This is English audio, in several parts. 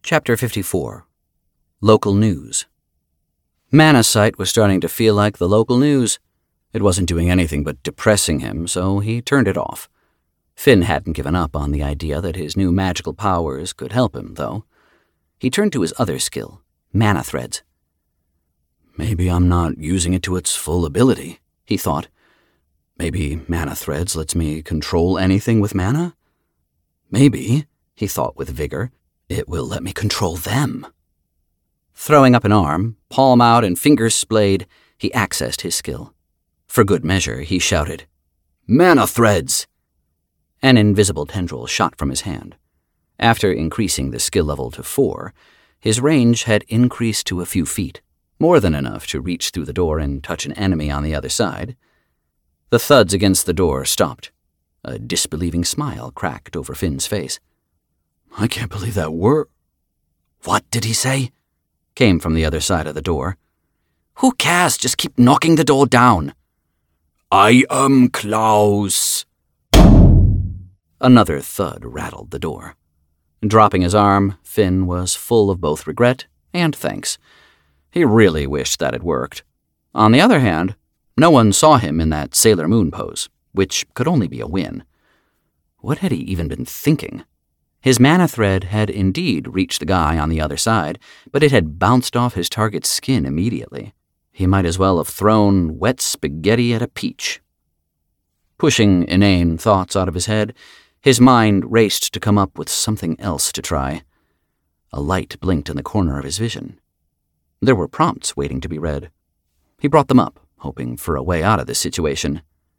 Chapter 54. Local News. Manasight was starting to feel like the local news. It wasn't doing anything but depressing him, so he turned it off. Finn hadn't given up on the idea that his new magical powers could help him, though. He turned to his other skill, mana threads. Maybe I'm not using it to its full ability, he thought. Maybe mana threads lets me control anything with mana? Maybe, he thought with vigor, it will let me control them. Throwing up an arm, palm out and fingers splayed, he accessed his skill. For good measure, he shouted, "Mana threads!" An invisible tendril shot from his hand. After increasing the skill level to 4, his range had increased to a few feet, more than enough to reach through the door and touch an enemy on the other side. The thuds against the door stopped. A disbelieving smile cracked over Finn's face. "I can't believe that word." "What did he say?" came from the other side of the door. "Who cares? Just keep knocking the door down." "I am Klaus." Another thud rattled the door. Dropping his arm, Finn was full of both regret and thanks. He really wished that had worked. On the other hand, no one saw him in that Sailor Moon pose, which could only be a win. What had he even been thinking? His mana thread had indeed reached the guy on the other side, but it had bounced off his target's skin immediately. He might as well have thrown wet spaghetti at a peach. Pushing inane thoughts out of his head, his mind raced to come up with something else to try. A light blinked in the corner of his vision. There were prompts waiting to be read. He brought them up, hoping for a way out of this situation.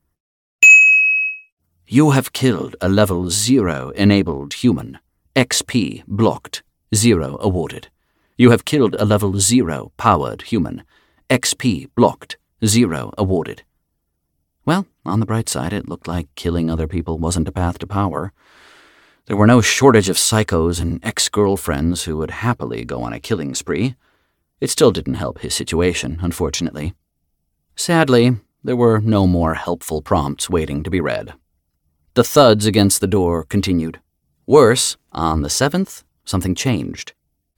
You have killed a level 0 enabled human. XP blocked. 0 awarded. You have killed a level 0 powered human. XP blocked. 0 awarded. Well, on the bright side, it looked like killing other people wasn't a path to power. There were no shortage of psychos and ex-girlfriends who would happily go on a killing spree. It still didn't help his situation, unfortunately. Sadly, there were no more helpful prompts waiting to be read. The thuds against the door continued. Worse, on the 7th, something changed.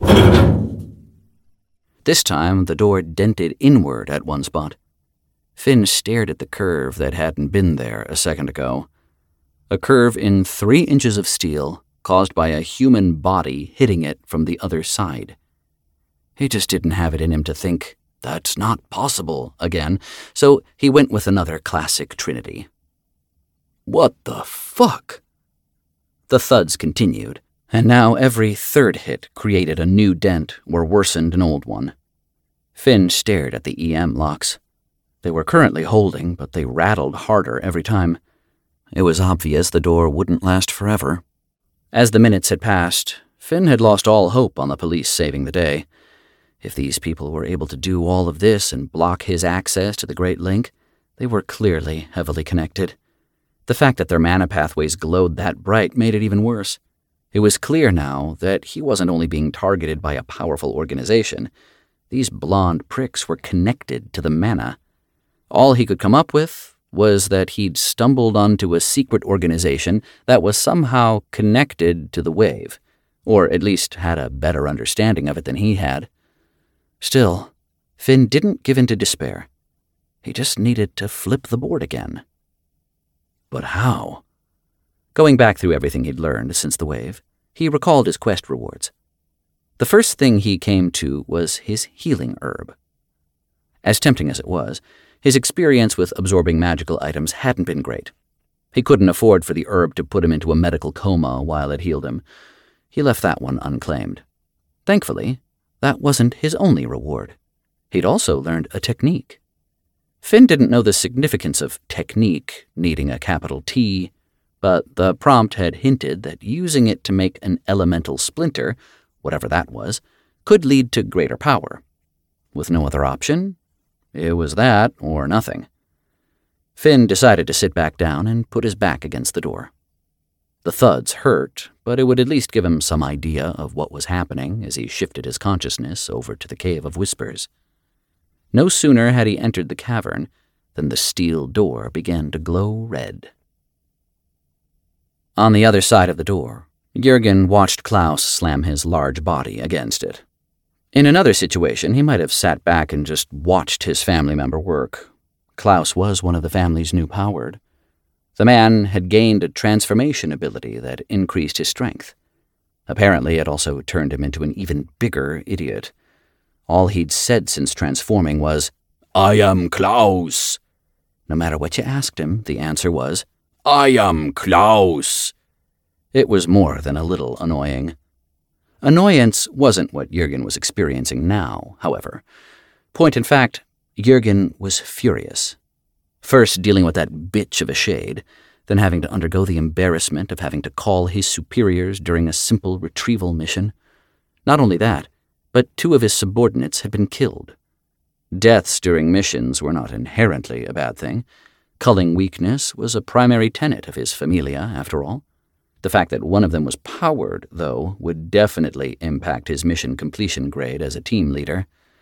This time, the door dented inward at one spot. Finn stared at the curve that hadn't been there a second ago. A curve in 3 inches of steel, caused by a human body hitting it from the other side. He just didn't have it in him to think, "That's not possible," again, so he went with another classic trinity. What the fuck? The thuds continued, and now every third hit created a new dent or worsened an old one. Finn stared at the EM locks. They were currently holding, but they rattled harder every time. It was obvious the door wouldn't last forever. As the minutes had passed, Finn had lost all hope on the police saving the day. If these people were able to do all of this and block his access to the Great Link, they were clearly heavily connected. The fact that their mana pathways glowed that bright made it even worse. It was clear now that he wasn't only being targeted by a powerful organization. These blonde pricks were connected to the mana. All he could come up with was that he'd stumbled onto a secret organization that was somehow connected to the wave, or at least had a better understanding of it than he had. Still, Finn didn't give in to despair. He just needed to flip the board again. But how? Going back through everything he'd learned since the wave, he recalled his quest rewards. The first thing he came to was his healing herb. As tempting as it was, his experience with absorbing magical items hadn't been great. He couldn't afford for the herb to put him into a medical coma while it healed him. He left that one unclaimed. Thankfully, that wasn't his only reward. He'd also learned a technique. Finn didn't know the significance of technique needing a capital T, but the prompt had hinted that using it to make an elemental splinter, whatever that was, could lead to greater power. With no other option, it was that or nothing. Finn decided to sit back down and put his back against the door. The thuds hurt, but it would at least give him some idea of what was happening as he shifted his consciousness over to the Cave of Whispers. No sooner had he entered the cavern than the steel door began to glow red. On the other side of the door, Jürgen watched Klaus slam his large body against it. In another situation, he might have sat back and just watched his family member work. Klaus was one of the family's new powered. The man had gained a transformation ability that increased his strength. Apparently, it also turned him into an even bigger idiot. All he'd said since transforming was, "I am Klaus." No matter what you asked him, the answer was, "I am Klaus." It was more than a little annoying. Annoyance wasn't what Jürgen was experiencing now, however. Point in fact, Jürgen was furious. First dealing with that bitch of a shade, then having to undergo the embarrassment of having to call his superiors during a simple retrieval mission. Not only that, but 2 of his subordinates had been killed. Deaths during missions were not inherently a bad thing. Culling weakness was a primary tenet of his familia, after all. The fact that one of them was powered, though, would definitely impact his mission completion grade as a team leader.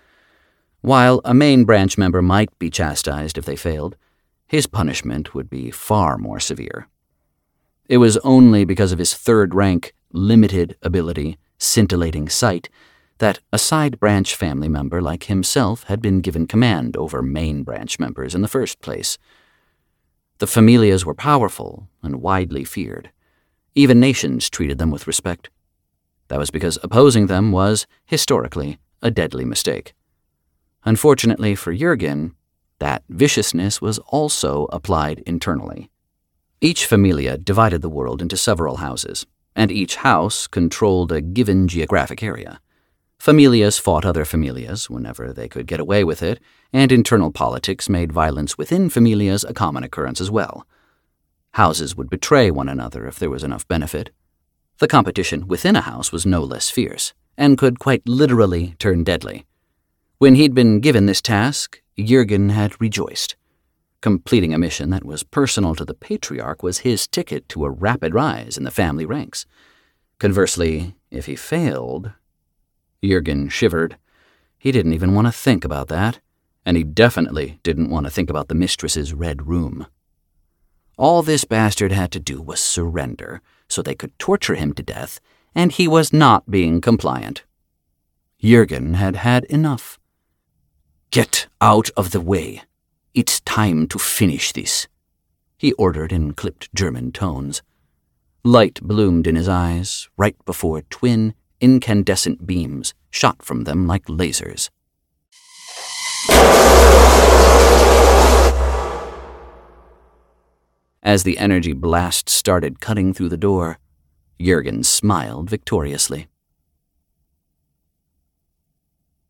While a main branch member might be chastised if they failed, his punishment would be far more severe. It was only because of his 3rd rank, limited ability, scintillating sight, that a side branch family member like himself had been given command over main branch members in the first place. The familias were powerful and widely feared. Even nations treated them with respect. That was because opposing them was, historically, a deadly mistake. Unfortunately for Jürgen, that viciousness was also applied internally. Each familia divided the world into several houses, and each house controlled a given geographic area. Familias fought other familias whenever they could get away with it, and internal politics made violence within familias a common occurrence as well. Houses would betray one another if there was enough benefit. The competition within a house was no less fierce, and could quite literally turn deadly. When he'd been given this task, Jürgen had rejoiced. Completing a mission that was personal to the patriarch was his ticket to a rapid rise in the family ranks. Conversely, if he failed... Jürgen shivered. He didn't even want to think about that, and he definitely didn't want to think about the mistress's red room. All this bastard had to do was surrender, so they could torture him to death, and he was not being compliant. Jürgen had had enough. "Get out of the way. It's time to finish this," he ordered in clipped German tones. Light bloomed in his eyes, right before twin, incandescent beams shot from them like lasers. As the energy blast started cutting through the door, Jürgen smiled victoriously.